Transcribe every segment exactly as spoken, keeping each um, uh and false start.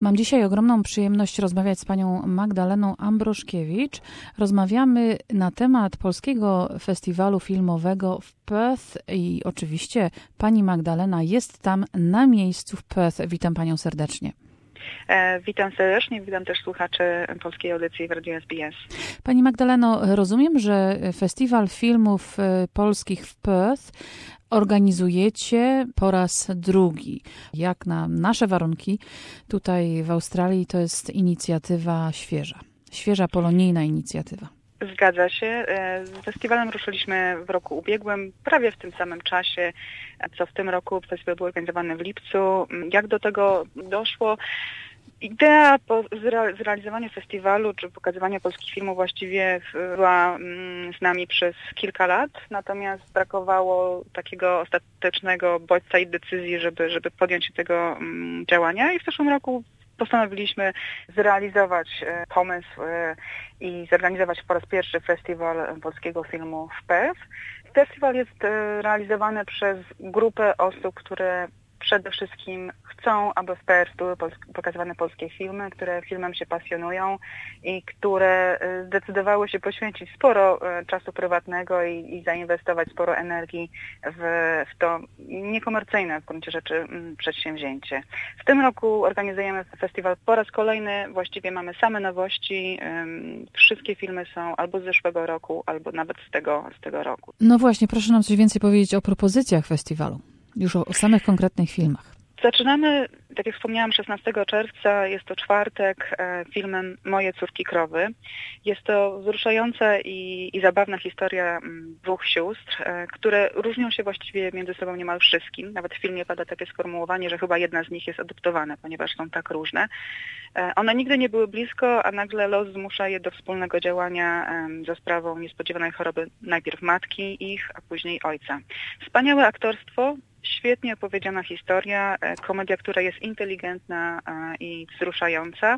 Mam dzisiaj ogromną przyjemność rozmawiać z panią Magdaleną Ambroszkiewicz. Rozmawiamy na temat Polskiego Festiwalu Filmowego w Perth i oczywiście pani Magdalena jest tam na miejscu w Perth. Witam panią serdecznie. E, witam serdecznie, witam też słuchaczy polskiej audycji w Radiu S B S. Pani Magdaleno, rozumiem, że Festiwal Filmów Polskich w Perth organizujecie po raz drugi. Jak na nasze warunki tutaj w Australii to jest inicjatywa świeża. Świeża polonijna inicjatywa. Zgadza się. Z festiwalem ruszyliśmy w roku ubiegłym, prawie w tym samym czasie, co w tym roku. Festiwal był organizowany w lipcu. Jak do tego doszło? Idea po zrealizowania festiwalu, czy pokazywania polskich filmów właściwie była z nami przez kilka lat, natomiast brakowało takiego ostatecznego bodźca i decyzji, żeby, żeby podjąć się tego działania i w zeszłym roku postanowiliśmy zrealizować pomysł i zorganizować po raz pierwszy festiwal polskiego filmu w Perth. Festiwal jest realizowany przez grupę osób, które przede wszystkim chcą, aby w Perth były pokazywane polskie filmy, które filmem się pasjonują i które zdecydowały się poświęcić sporo czasu prywatnego i, i zainwestować sporo energii w, w to niekomercyjne w gruncie rzeczy przedsięwzięcie. W tym roku organizujemy festiwal po raz kolejny. Właściwie mamy same nowości. Wszystkie filmy są albo z zeszłego roku, albo nawet z tego, z tego roku. No właśnie, proszę nam coś więcej powiedzieć o propozycjach festiwalu. Już o, o samych konkretnych filmach. Zaczynamy, tak jak wspomniałam, szesnastego czerwca, jest to czwartek, filmem Moje córki krowy. Jest to wzruszająca i, i zabawna historia dwóch sióstr, które różnią się właściwie między sobą niemal wszystkim. Nawet w filmie pada takie sformułowanie, że chyba jedna z nich jest adoptowana, ponieważ są tak różne. One nigdy nie były blisko, a nagle los zmusza je do wspólnego działania za sprawą niespodziewanej choroby najpierw matki ich, a później ojca. Wspaniałe aktorstwo, świetnie opowiedziana historia, komedia, która jest inteligentna i wzruszająca.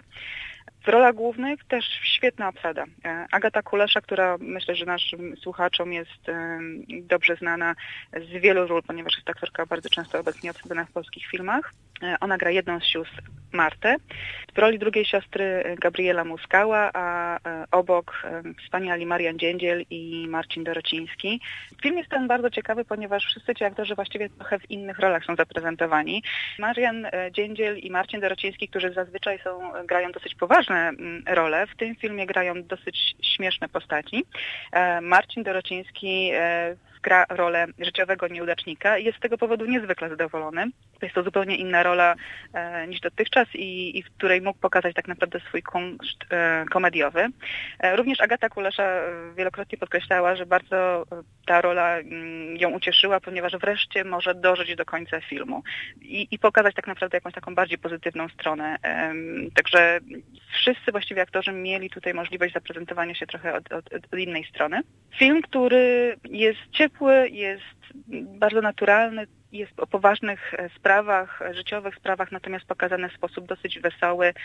W rolach głównych też świetna obsada. Agata Kulesza, która myślę, że naszym słuchaczom jest dobrze znana z wielu ról, ponieważ jest aktorka bardzo często obecnie obsadzona w polskich filmach. Ona gra jedną z sióstr, Martę. W roli drugiej siostry Gabriela Muskała, a obok wspaniali Marian Dziędziel i Marcin Dorociński. Film jest ten bardzo ciekawy, ponieważ wszyscy ci aktorzy właściwie trochę w innych rolach są zaprezentowani. Marian Dziędziel i Marcin Dorociński, którzy zazwyczaj są, grają dosyć poważne role, w tym filmie grają dosyć śmieszne postaci. Marcin Dorociński gra rolę życiowego nieudacznika i jest z tego powodu niezwykle zadowolony. Jest to zupełnie inna rola e, niż dotychczas i, i w której mógł pokazać tak naprawdę swój kunszt e, komediowy. E, również Agata Kulesza wielokrotnie podkreślała, że bardzo ta rola m, ją ucieszyła, ponieważ wreszcie może dożyć do końca filmu i, i pokazać tak naprawdę jakąś taką bardziej pozytywną stronę. E, także wszyscy właściwie aktorzy mieli tutaj możliwość zaprezentowania się trochę od, od, od innej strony. Film, który jest ciepły, jest bardzo naturalny, jest o poważnych sprawach, życiowych sprawach, natomiast pokazane w sposób dosyć wesoły.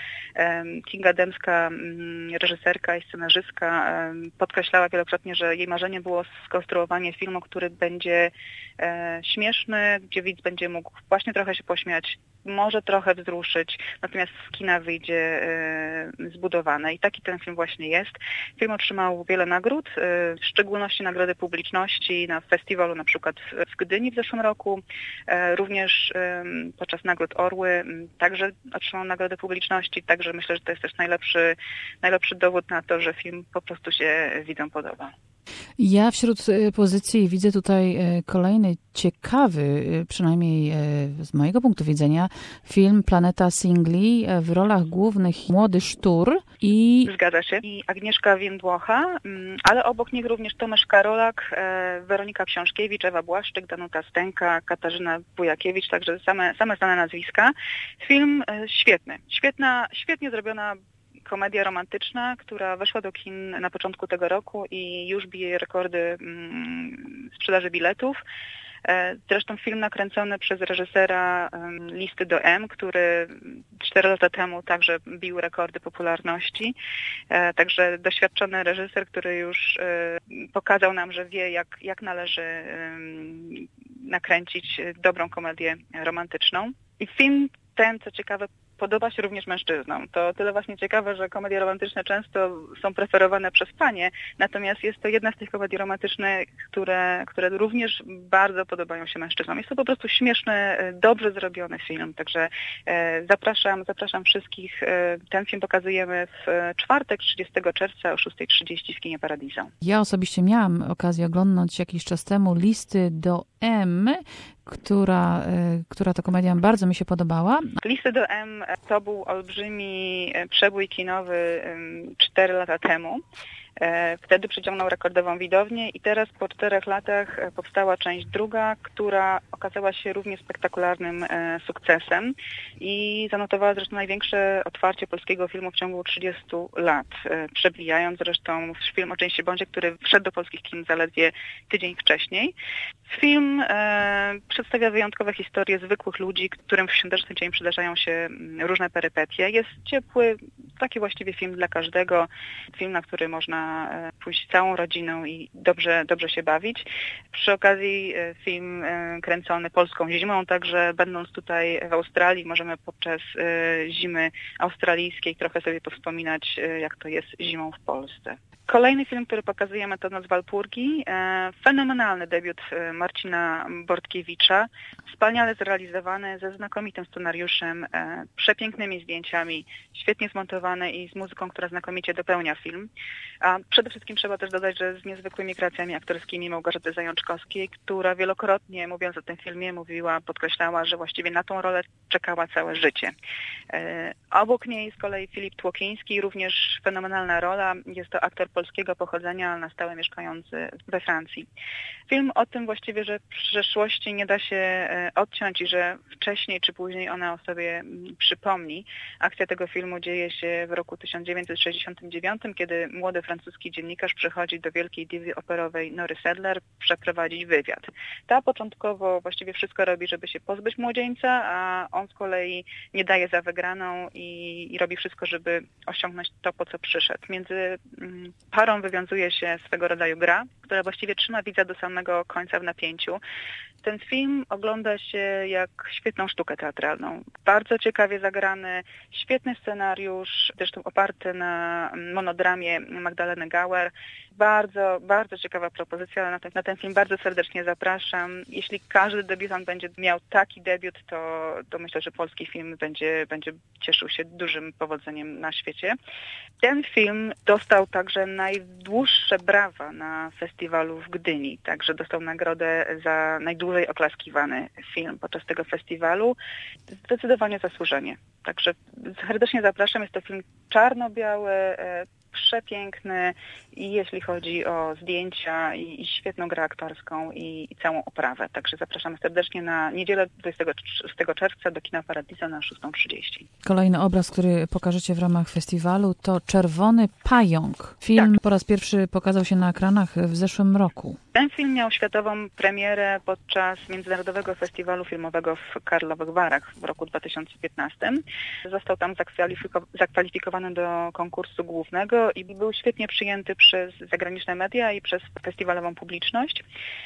Kinga Dębska, reżyserka i scenarzystka, podkreślała wielokrotnie, że jej marzeniem było skonstruowanie filmu, który będzie śmieszny, gdzie widz będzie mógł właśnie trochę się pośmiać, może trochę wzruszyć, natomiast z kina wyjdzie zbudowane. I taki ten film właśnie jest. Film otrzymał wiele nagród, w szczególności nagrody publiczności na festiwalu na przykład w Gdyni w zeszłym roku. Również podczas nagród Orły także otrzymał nagrodę publiczności, także myślę, że to jest też najlepszy, najlepszy dowód na to, że film po prostu się widzom podoba. Ja wśród pozycji widzę tutaj kolejny ciekawy, przynajmniej z mojego punktu widzenia, film Planeta Singli w rolach głównych Młody Sztur i... Zgadza się. I Agnieszka Więdłocha, ale obok nich również Tomasz Karolak, Weronika Książkiewicz, Ewa Błaszczyk, Danuta Stęka, Katarzyna Bujakiewicz, także same, same znane nazwiska. Film świetny. Świetna, świetnie zrobiona komedia romantyczna, która weszła do kin na początku tego roku i już bije rekordy mm, sprzedaży biletów. Zresztą film nakręcony przez reżysera Listy do M, który cztery lata temu także bił rekordy popularności. Także doświadczony reżyser, który już pokazał nam, że wie, jak, jak należy nakręcić dobrą komedię romantyczną. I film ten, co ciekawe, podoba się również mężczyznom. To tyle właśnie ciekawe, że komedie romantyczne często są preferowane przez panie, natomiast jest to jedna z tych komedii romantycznych, które, które również bardzo podobają się mężczyznom. Jest to po prostu śmieszny, dobrze zrobiony film, także e, zapraszam, zapraszam wszystkich. E, ten film pokazujemy w czwartek, trzydziestego czerwca o szósta trzydzieści w kinie Paradiso. Ja osobiście miałam okazję oglądać jakiś czas temu Listy do M, która, która to komedia bardzo mi się podobała. Listy do M to był olbrzymi przebój kinowy cztery lata temu. Wtedy przyciągnął rekordową widownię i teraz po czterech latach powstała część druga, która okazała się równie spektakularnym sukcesem i zanotowała zresztą największe otwarcie polskiego filmu w ciągu trzydziestu lat, przebijając zresztą film o Jamesie Bondzie, który wszedł do polskich kin zaledwie tydzień wcześniej. Film e, przedstawia wyjątkowe historie zwykłych ludzi, którym w świąteczny dzień przydarzają się różne perypetie. Jest ciepły, taki właściwie film dla każdego, film, na który można pójść całą rodziną i dobrze, dobrze się bawić. Przy okazji film kręcony polską zimą, także będąc tutaj w Australii możemy podczas zimy australijskiej trochę sobie powspominać, jak to jest zimą w Polsce. Kolejny film, który pokazujemy, to Noc Walpurgi. Fenomenalny debiut Marcina Bortkiewicza, wspaniale zrealizowany, ze znakomitym scenariuszem, przepięknymi zdjęciami, świetnie zmontowany i z muzyką, która znakomicie dopełnia film. A przede wszystkim trzeba też dodać, że z niezwykłymi kreacjami aktorskimi Małgorzaty Zajączkowskiej, która wielokrotnie, mówiąc o tym filmie, mówiła, podkreślała, że właściwie na tą rolę czekała całe życie. Obok niej z kolei Filip Tłokiński, również fenomenalna rola. Jest to aktor polskiego pochodzenia, na stałe mieszkający we Francji. Film o tym właściwie, że przeszłości nie da się odciąć i że wcześniej czy później ona o sobie przypomni. Akcja tego filmu dzieje się w roku tysiąc dziewięćset sześćdziesiątym dziewiątym, kiedy młody francuski dziennikarz przychodzi do wielkiej diwy operowej Nory Sedler przeprowadzić wywiad. Ta początkowo właściwie wszystko robi, żeby się pozbyć młodzieńca, a on z kolei nie daje za wygraną i, i robi wszystko, żeby osiągnąć to, po co przyszedł. Między parą wywiązuje się swego rodzaju gra, która właściwie trzyma widza do samego końca w napięciu. Ten film ogląda się jak świetną sztukę teatralną. Bardzo ciekawie zagrany, świetny scenariusz, zresztą oparty na monodramie Magdaleny Gauer. Bardzo, bardzo ciekawa propozycja. Na ten, na ten film bardzo serdecznie zapraszam. Jeśli każdy debiutant będzie miał taki debiut, to, to myślę, że polski film będzie, będzie cieszył się dużym powodzeniem na świecie. Ten film dostał także najdłuższe brawa na festiwalu w Gdyni, także dostał nagrodę za najdłużej oklaskiwany film podczas tego festiwalu. Zdecydowanie zasłużenie. Także serdecznie zapraszam. Jest to film czarno-biały, przepiękny i jeśli chodzi o zdjęcia i, i świetną grę aktorską i, i całą oprawę. Także zapraszamy serdecznie na niedzielę dwudziestego szóstego czerwca do kina Paradiso na szósta trzydzieści. Kolejny obraz, który pokażecie w ramach festiwalu, to Czerwony Pająk. Film tak. po raz pierwszy pokazał się na ekranach w zeszłym roku. Ten film miał światową premierę podczas Międzynarodowego Festiwalu Filmowego w Karlowych Warach w roku dwa tysiące piętnastym. Został tam zakwalifiko- zakwalifikowany do konkursu głównego i był świetnie przyjęty przez zagraniczne media i przez festiwalową publiczność.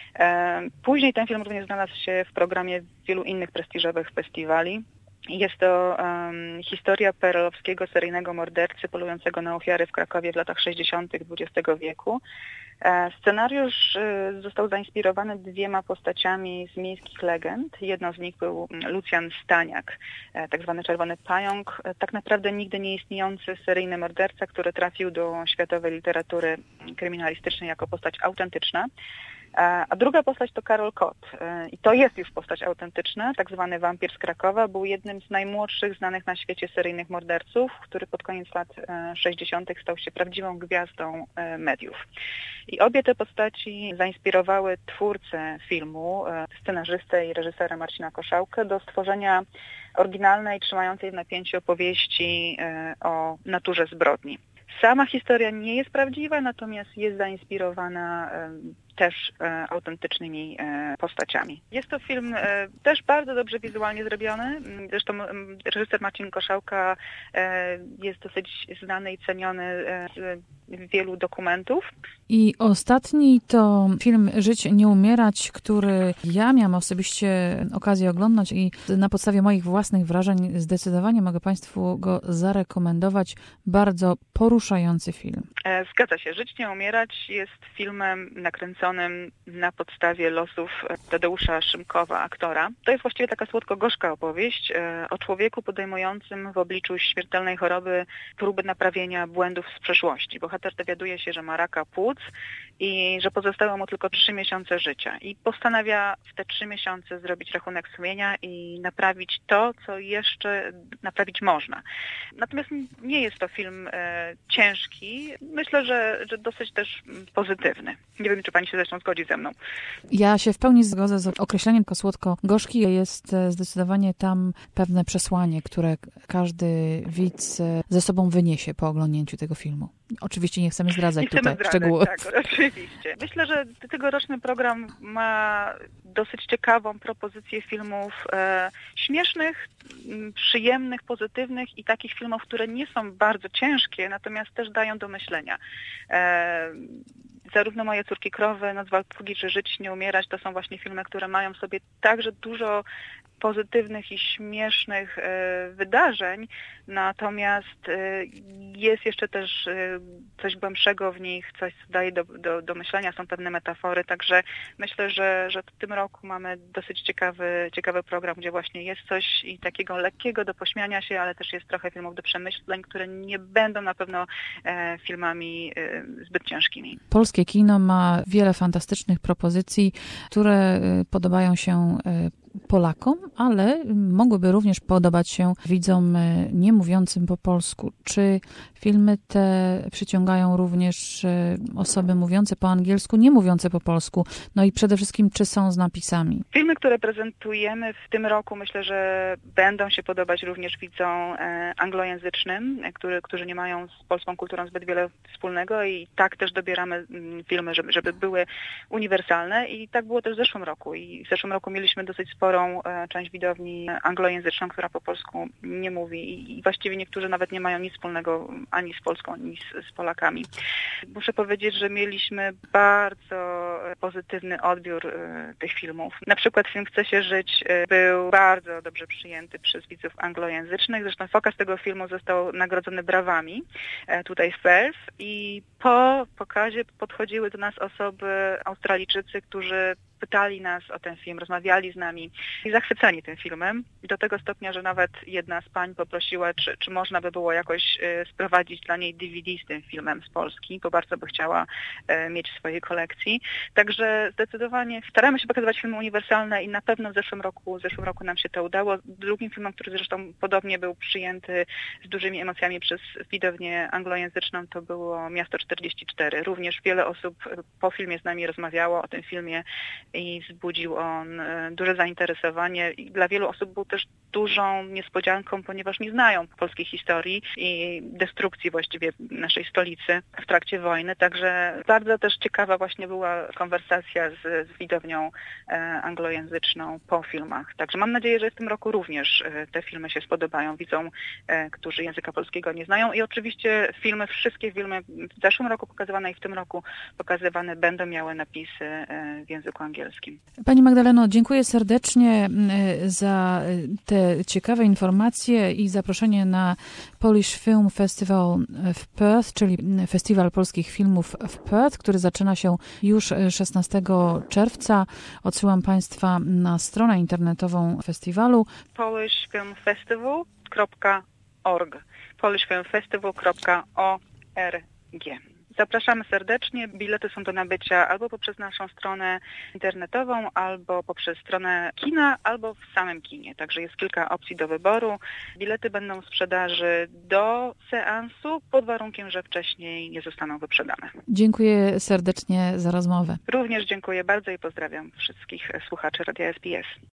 Później ten film również znalazł się w programie wielu innych prestiżowych festiwali. Jest to um, historia perelowskiego seryjnego mordercy polującego na ofiary w Krakowie w latach sześćdziesiątych dwudziestego wieku. E, scenariusz e, został zainspirowany dwiema postaciami z miejskich legend. Jedną z nich był Lucjan Staniak, e, tak zwany Czerwony Pająk, e, tak naprawdę nigdy nie istniejący seryjny morderca, który trafił do światowej literatury kryminalistycznej jako postać autentyczna. A druga postać to Karol Kot. I to jest już postać autentyczna, tak zwany wampir z Krakowa. Był jednym z najmłodszych znanych na świecie seryjnych morderców, który pod koniec lat sześćdziesiątych stał się prawdziwą gwiazdą mediów. I obie te postaci zainspirowały twórcę filmu, scenarzystę i reżysera Marcina Koszałkę do stworzenia oryginalnej, trzymającej w napięciu opowieści o naturze zbrodni. Sama historia nie jest prawdziwa, natomiast jest zainspirowana też e, autentycznymi e, postaciami. Jest to film e, też bardzo dobrze wizualnie zrobiony. Zresztą e, reżyser Marcin Koszałka e, jest dosyć znany i ceniony e, z wielu dokumentów. I ostatni to film Żyć, nie umierać, który ja miałam osobiście okazję oglądać i na podstawie moich własnych wrażeń zdecydowanie mogę Państwu go zarekomendować. Bardzo poruszający film. E, zgadza się. Żyć, nie umierać jest filmem nakręconym na podstawie losów Tadeusza Szymkowa, aktora. To jest właściwie taka słodko-gorzka opowieść e, o człowieku podejmującym w obliczu śmiertelnej choroby próbę naprawienia błędów z przeszłości. Bohater dowiaduje się, że ma raka płuc i że pozostało mu tylko trzy miesiące życia. I postanawia w te trzy miesiące zrobić rachunek sumienia i naprawić to, co jeszcze naprawić można. Natomiast nie jest to film e, ciężki. Myślę, że, że dosyć też pozytywny. Nie wiem, czy Pani się zresztą zgodzi ze mną. Ja się w pełni zgodzę z określeniem słodko-gorzki. Jest zdecydowanie tam pewne przesłanie, które każdy widz ze sobą wyniesie po oglądnięciu tego filmu. Oczywiście nie chcemy zdradzać nie chcemy tutaj zdradzać, szczegółów. Tak, oczywiście. Myślę, że tegoroczny program ma dosyć ciekawą propozycję filmów e, śmiesznych, m, przyjemnych, pozytywnych i takich filmów, które nie są bardzo ciężkie, natomiast też dają do myślenia. E, Zarówno Moje córki krowy, Noc walpurgi czy Żyć, nie umierać to są właśnie filmy, które mają w sobie także dużo pozytywnych i śmiesznych e, wydarzeń, natomiast e, jest jeszcze też e, coś głębszego w nich, coś co daje do, do, do myślenia, są pewne metafory, także myślę, że, że w tym roku mamy dosyć ciekawy, ciekawy program, gdzie właśnie jest coś i takiego lekkiego do pośmiania się, ale też jest trochę filmów do przemyśleń, które nie będą na pewno e, filmami e, zbyt ciężkimi. Polskie kino ma wiele fantastycznych propozycji, które podobają się Polakom, ale mogłyby również podobać się widzom nie mówiącym po polsku. Czy filmy te przyciągają również osoby mówiące po angielsku, nie mówiące po polsku? No i przede wszystkim, czy są z napisami? Filmy, które prezentujemy w tym roku, myślę, że będą się podobać również widzom anglojęzycznym, który, którzy nie mają z polską kulturą zbyt wiele wspólnego i tak też dobieramy filmy, żeby, żeby były uniwersalne i tak było też w zeszłym roku. I w zeszłym roku mieliśmy dosyć sporą część widowni anglojęzyczną, która po polsku nie mówi i właściwie niektórzy nawet nie mają nic wspólnego ani z Polską, ani z, z Polakami. Muszę powiedzieć, że mieliśmy bardzo pozytywny odbiór tych filmów. Na przykład film Chce się żyć był bardzo dobrze przyjęty przez widzów anglojęzycznych. Zresztą pokaz tego filmu został nagrodzony brawami tutaj w Perth i po pokazie podchodziły do nas osoby, Australijczycy, którzy pytali nas o ten film, rozmawiali z nami i zachwyceni tym filmem. Do tego stopnia, że nawet jedna z pań poprosiła, czy, czy można by było jakoś e, sprowadzić dla niej D V D z tym filmem z Polski, bo bardzo by chciała e, mieć w swojej kolekcji. Także zdecydowanie staramy się pokazywać filmy uniwersalne i na pewno w zeszłym roku, w zeszłym roku nam się to udało. Drugim filmem, który zresztą podobnie był przyjęty z dużymi emocjami przez widownię anglojęzyczną, to było Miasto czterdzieści cztery. Również wiele osób po filmie z nami rozmawiało o tym filmie i wzbudził on duże zainteresowanie i dla wielu osób był też dużą niespodzianką, ponieważ nie znają polskiej historii i destrukcji właściwie naszej stolicy w trakcie wojny. Także bardzo też ciekawa właśnie była konwersacja z, z widownią anglojęzyczną po filmach. Także mam nadzieję, że w tym roku również te filmy się spodobają widzom, którzy języka polskiego nie znają i oczywiście filmy, wszystkie filmy w zeszłym roku pokazywane i w tym roku pokazywane będą miały napisy w języku angielskim. Pani Magdaleno, dziękuję serdecznie za te ciekawe informacje i zaproszenie na Polish Film Festival w Perth, czyli Festiwal Polskich Filmów w Perth, który zaczyna się już szesnastego czerwca. Odsyłam Państwa na stronę internetową festiwalu polish film festival kropka org polish film festival kropka org. Zapraszamy serdecznie. Bilety są do nabycia albo poprzez naszą stronę internetową, albo poprzez stronę kina, albo w samym kinie. Także jest kilka opcji do wyboru. Bilety będą w sprzedaży do seansu, pod warunkiem, że wcześniej nie zostaną wyprzedane. Dziękuję serdecznie za rozmowę. Również dziękuję bardzo i pozdrawiam wszystkich słuchaczy Radia S B S.